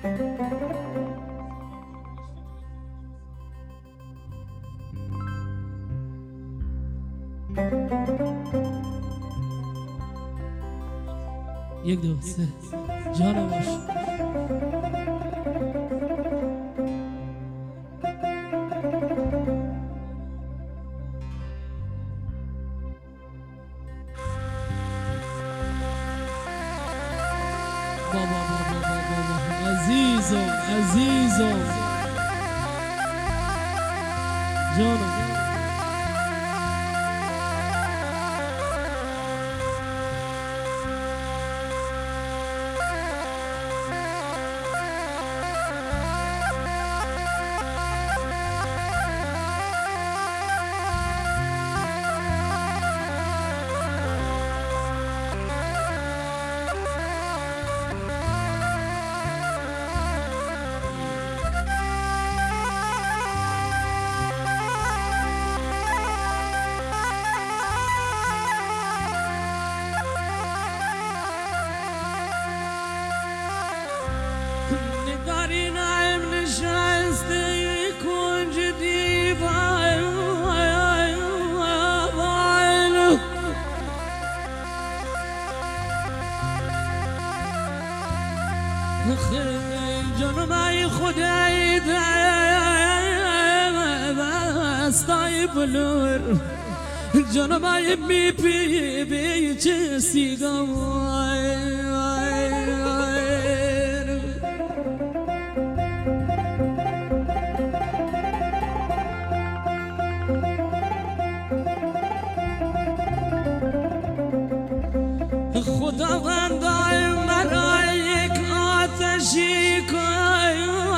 یک دو سه جانم باش. بابا عزیزم جانم. نگاری نایم نشسته کنج دیوار جانم ای خدای دستای بلور جانم ای بی چه سیگار خداوندای مرا یک آتشی کن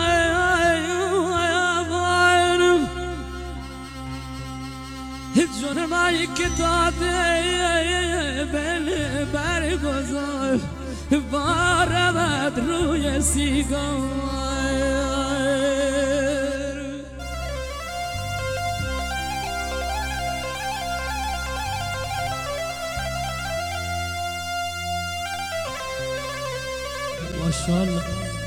جانم ای که داده بل برگذار بارود روی سیگار ماشاءالله.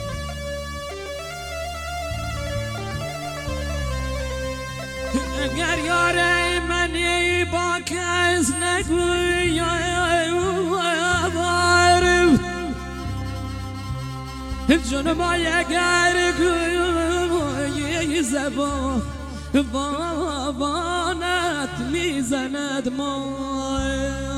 اگر یار منی با کس نگوی جانم اگر گوی زبان بانت میزند مار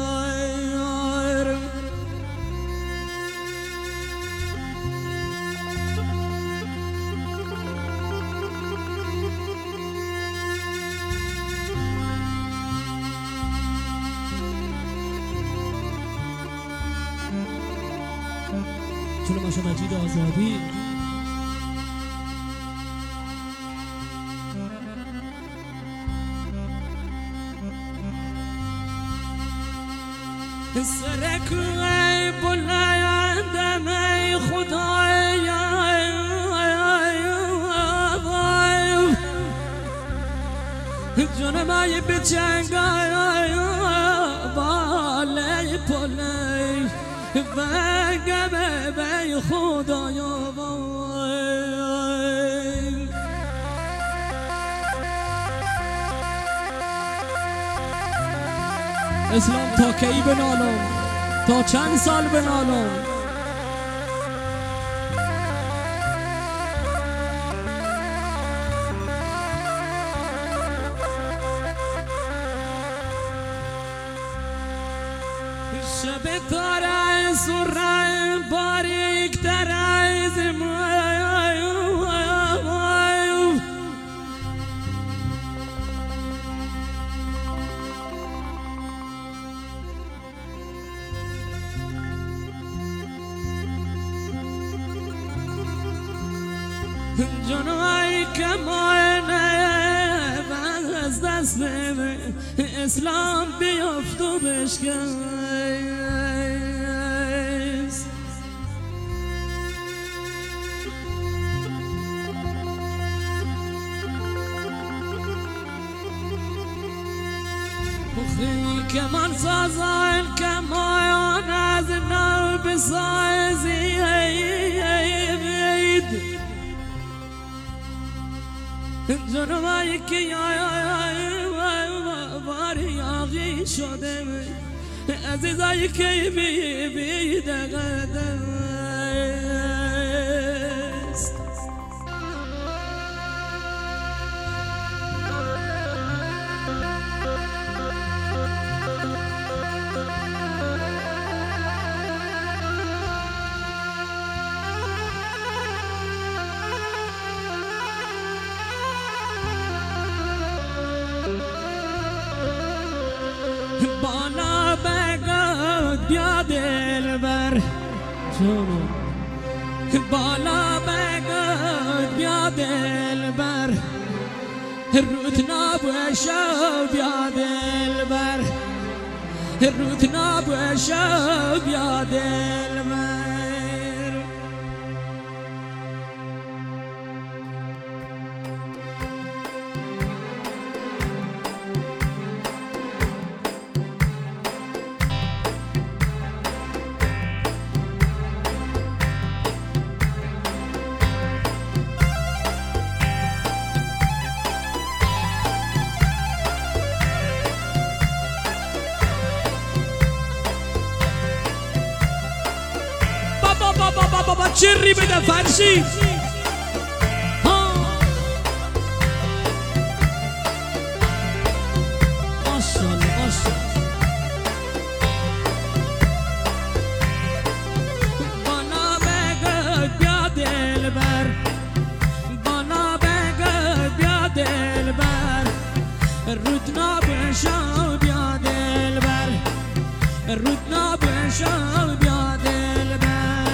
چون ماشا مجید آزادی سرکوی بلندم ای خدای جانم ای بچنگای بالی پلی بگم بی خدایا اسلام تا کی بنالم تا چند سال بنالم شب تاره سرای باریک تره زمای جانوی کمانه از دست اسلام بیافت و بشکست کمان سازن کمان از نو بسازید جنوایی که باری آغی شده عزیزایی که بی دقدم است بالا بگود بیا دلبر جانو بالا بگود بیا دلبر رود نبوشو بیا دلبر رود نبوشو بیا دلبر بابا چری بده فرشی ماشاءالله ماشاءالله بانا بگو بیا دلبر بانا بگو بیا دلبر رود نبوشو بیا دلبر رود نبوشو بیا دلبر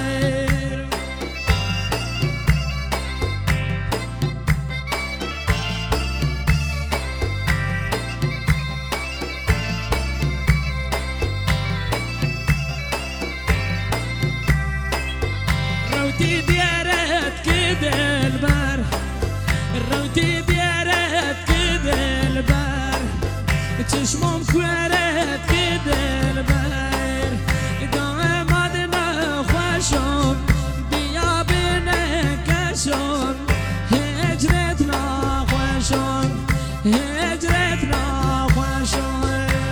روتی بیارد که دلبر روتی بیارد که دلبر چشمم کورد که دلبر داماد نخوشم بیا بنکشم هجرت نخوشم هجرت نخوشم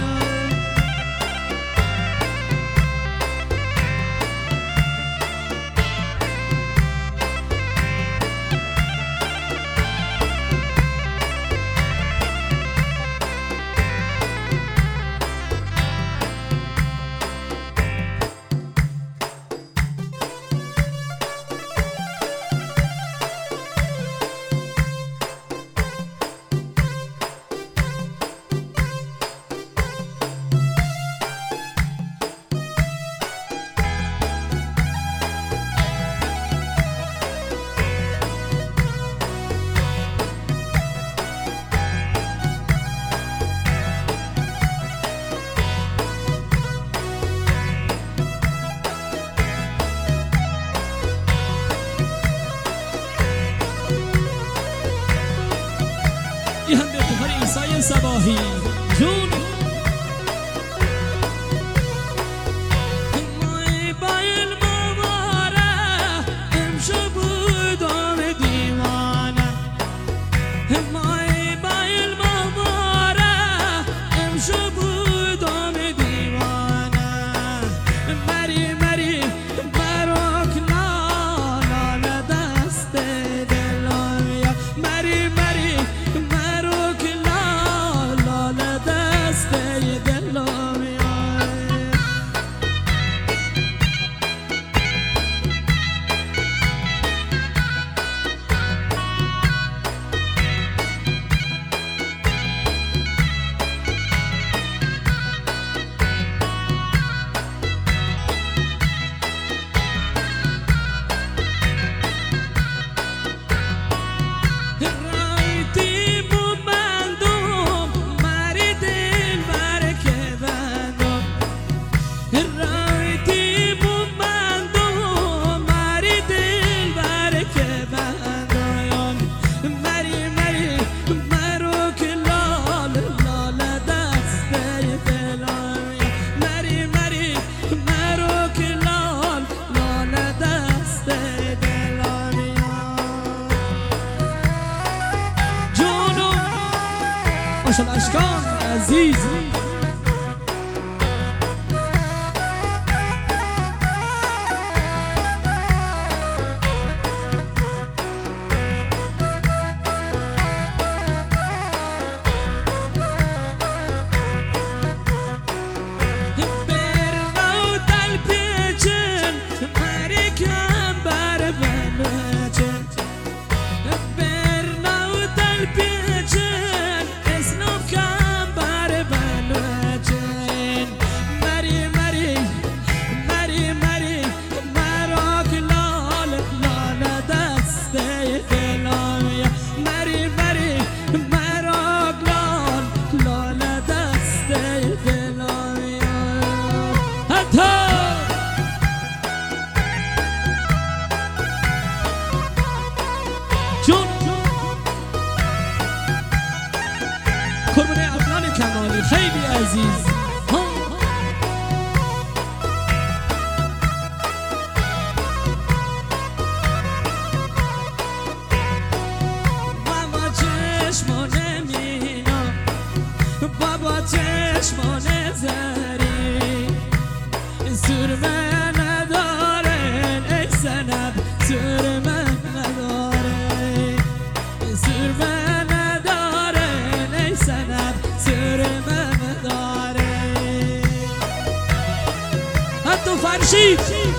یه هم به افتخار عیسی صباحی جون مای بایل مباره امشو بودم دیوانه مای بایل مباره امشو بودم دیوانه مری مری مروک لالا دست دلم یا مری مری عشقان عزیز قربون عدنان کمالی خیلی عزیز بابا چشمان مینا بابا چشمان زری سرمه ندارن ای سنب سرمه ندارن سرمه ندارن ای سنب سرمه ندارن حتی فرشید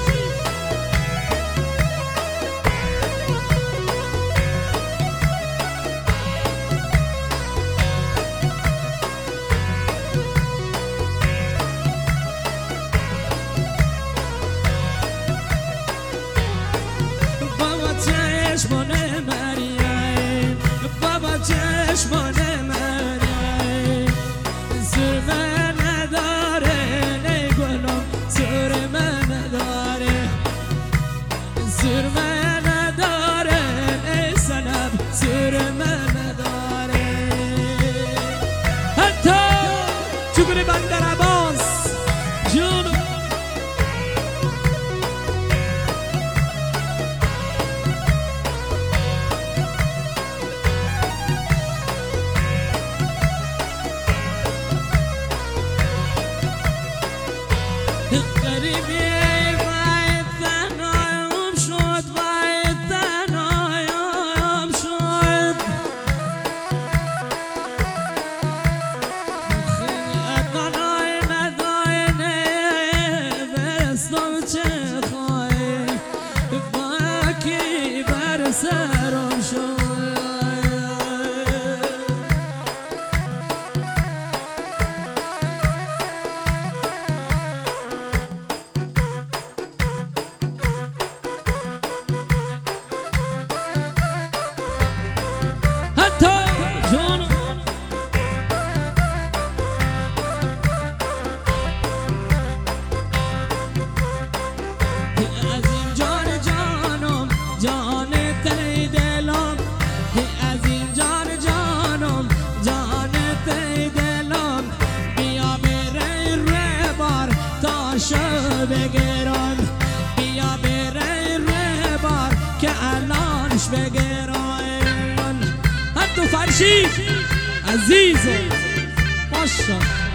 چشمان مریم بابا چشمان مریم سرمه نداره ای گلم سرمه نداره سرمه نداره ای سنب سرمه نداره حتی چگونه بندر عباس جون غریبی باید تنهایم شد باید تنهایم شد خیلی نداینه برستم چه خواهی باکی بر سرم شد بگیرم بیا بره ره بار که الانش بگیرم حتی فرشید عزیزه ماشا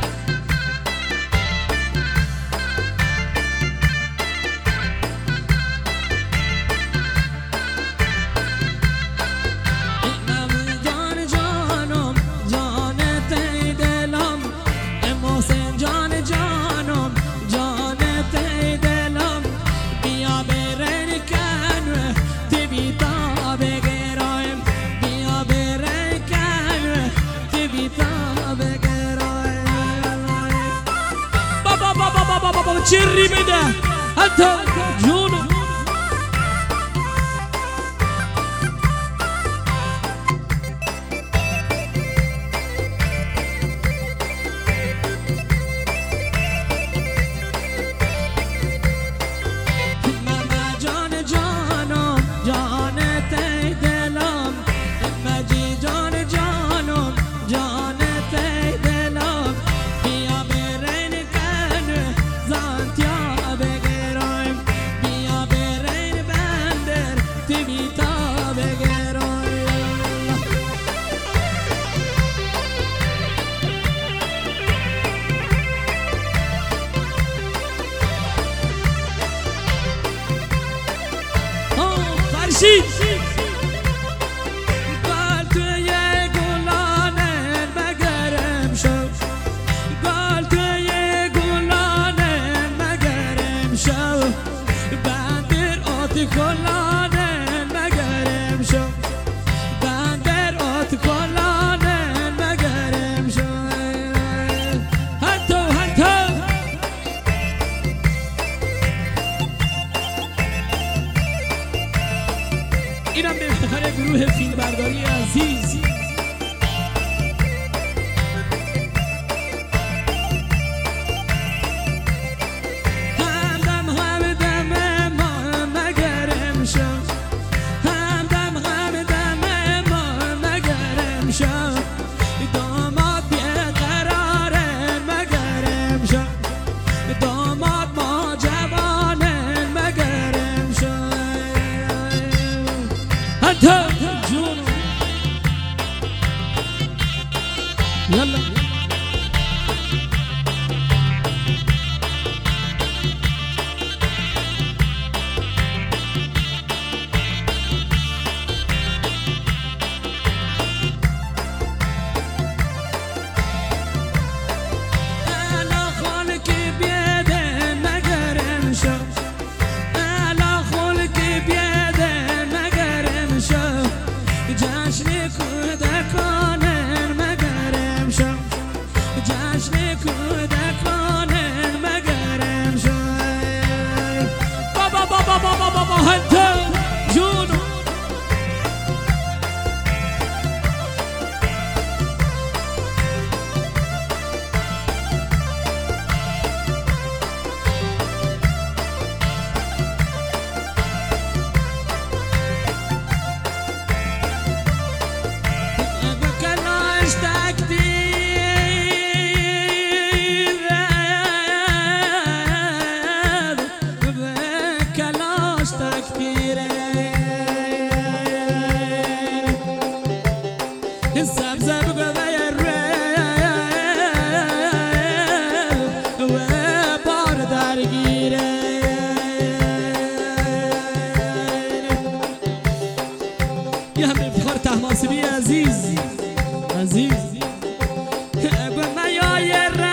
چری بده حتی جونم ماما جان جانم جان تی دلم مجی جان جانم جان تی دلم بیا برین کن زانتیا بگیرم بیا باشید گل توی گلانه مگرم شو گل توی گلانه مگرم شو بندر آت گلانه مگرم شو بندر آت گلانه مگرم شو حتی اینم به افتخار گروه فیلمبرداری عزیز همدم همدم ما مگرم شو همدم همدم ما مگرم شو داماد بیقراره مگرم شو داماد ما جوانه مگرم شو حتی جون یلا الا خالکی بیده مگرم شو الا خالکی بیده مگرم شو جشن کودکانن مگرم شو جشن کودکانن مگرم شو بابا بابا بابا بابا حتی جون بکلاش تکدیر سبزه بگوه و بار درگیره یه همه افتخار تحماسبی عزیز به میای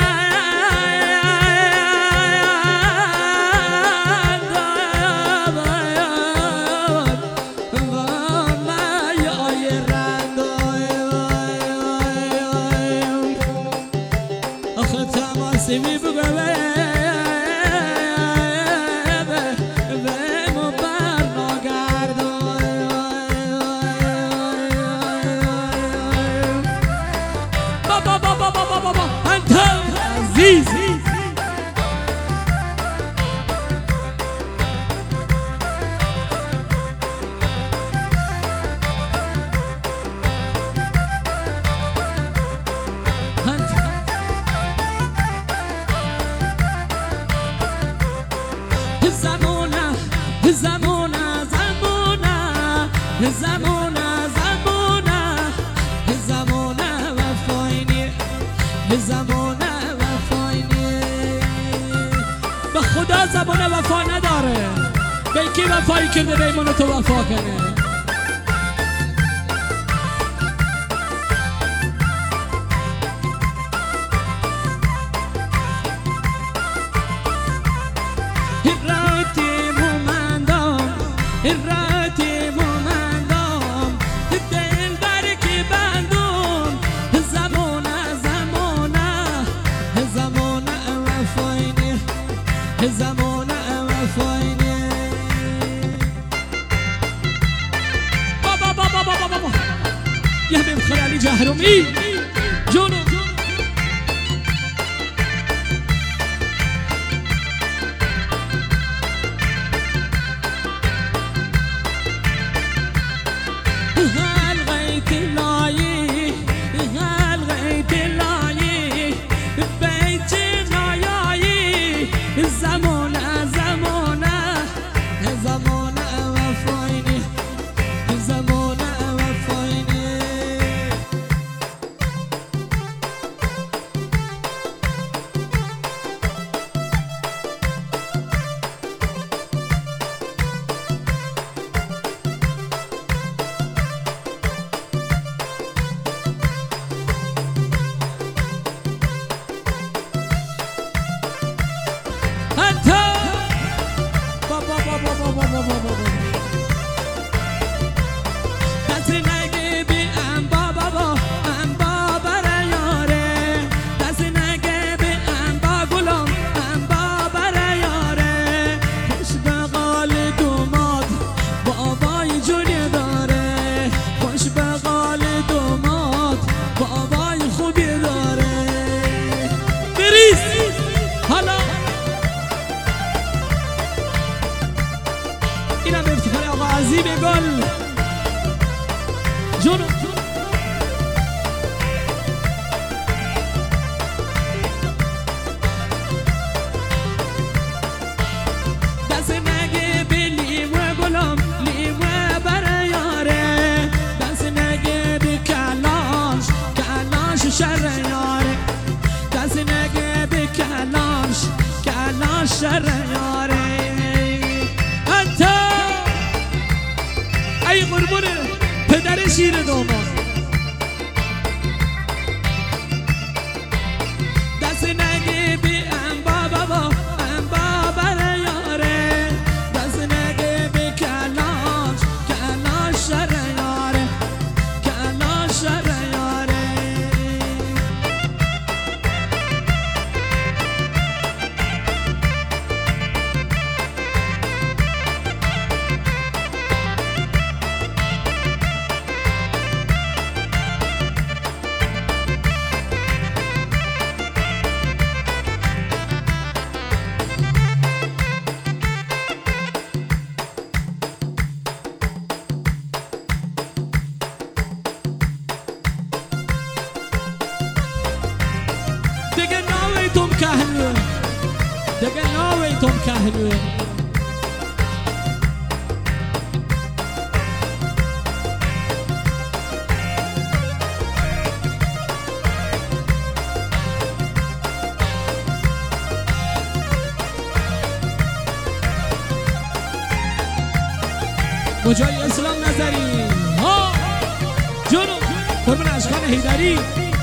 تماسبی بگوه به مبر ناگردان بابا بابا بابا بابا انت عزیز زمانه وفاینی به خدا زبان وفا نداره به کی وفایی کرده به ایمان تو وفا کنه راتی مومندم دل برکی بندم زمانه وفاینی زمانه وفاینی بابا بابا بابا بابا یه همه افتخار علی جهرومی جونو حتی بابا بابا بابا بابا بابا دست نگه بی انبا بابا انبا برای یاره دست نگه بی انبا گلم انبا برای یاره خوش به قال دوماد بابای جونی داره خوش به قال دوماد بابای خوبی داره بریز حالا اینم افتخار آقا عظیم گل جونو دست نگه بی لیمو گلم لیمو برای یاره دست نگه بی کلاش کلاش شر یاره دست نگه بی کلاش کلاش شر یاره حتی ای قربونه پدر شیر دومان دست نگه بی انبا بابا انبا برای یاره دست نگه بی کلاش کلاش شر یاره کلاش شر یاره دیگه ناویتم کهنوه دیگه ناویتم کهنوه مجای اسلام نظری ها جونو قربون اشکان حیدری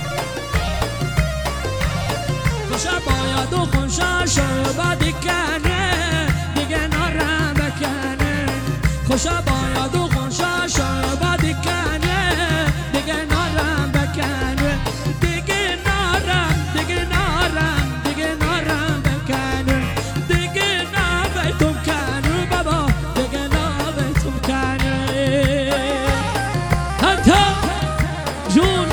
خوشا باید و خوشا شبا دیکنه دیگه نارم بکنه خوشا باید و خوشا شبا دیکنه دیگه نارم بکنه دیگه نارم دیگه نارم دیگه نارم بکنه دیگه نابیتم کنه بابا دیگه نابیتم کنه حتی جون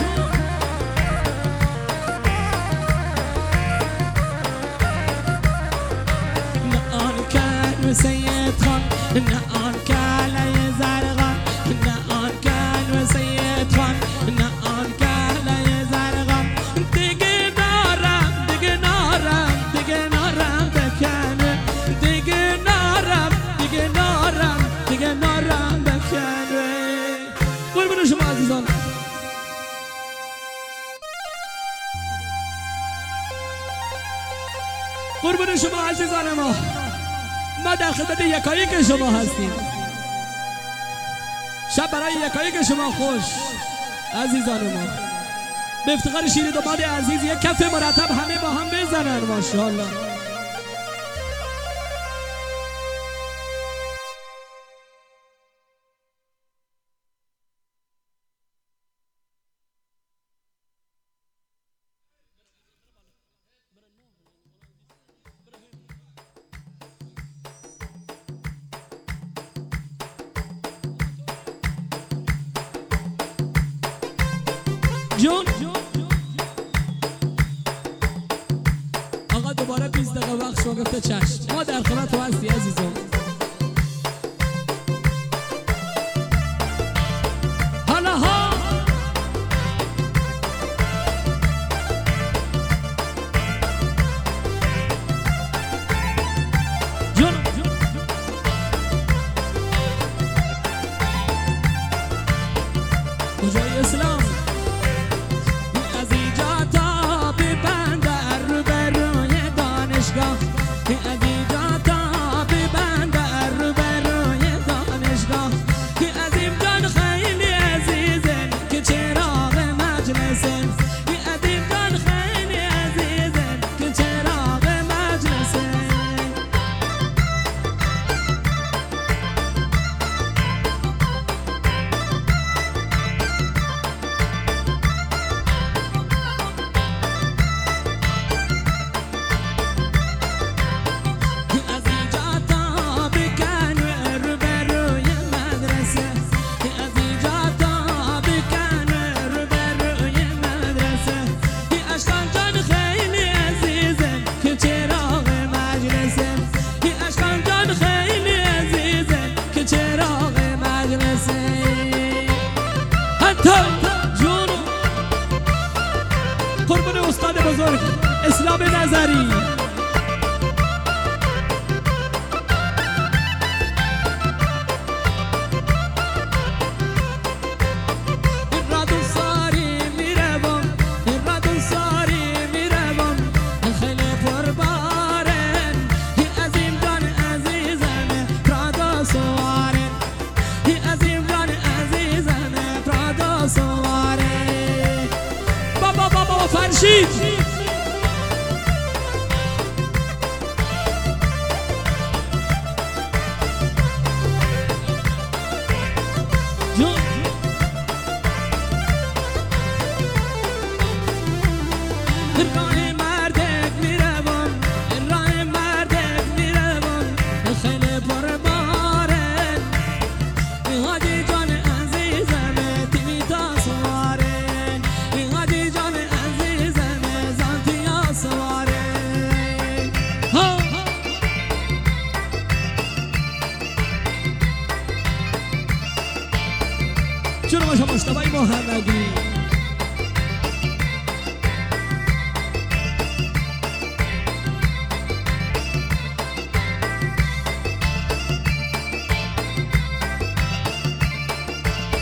سید خان نه آن کله زرقان نه آن کل سید خان نه آن کله زرقان دیگه نارم دیگه نارم دیگه نارم بکنه دیگه نارم دیگه نارم دیگه نارم بکنه قربون شما عزیزان قربون شما عزیزان ما در خدمت یکایک شما هستیم شب برای یکایک شما خوش عزیزان ما به افتخار شیر داماد عزیز یک کف مرتب همه با هم بزنن ماشاءالله جون آقا دوباره 20 دقیقه وقت شما گفته چشم ما در خدمت تو هستی عزیزم حالا ها جون کجای اسلام از اینجا تا به بندر رو بروی دانشگاه از اینجا تا به بندر رو بروی دانشگاه که از این جان خیلی عزیزن که چراغ مجلسن که از این جان خیلی عزیزن که چراغ مجلسن باشید. راه مردک میروم راه مردک میروم خیلی پرباره هادی جان عزیزم تیمی تا سواره هادی جان عزیزم زانتیا سواره جناب مصطفی محمدی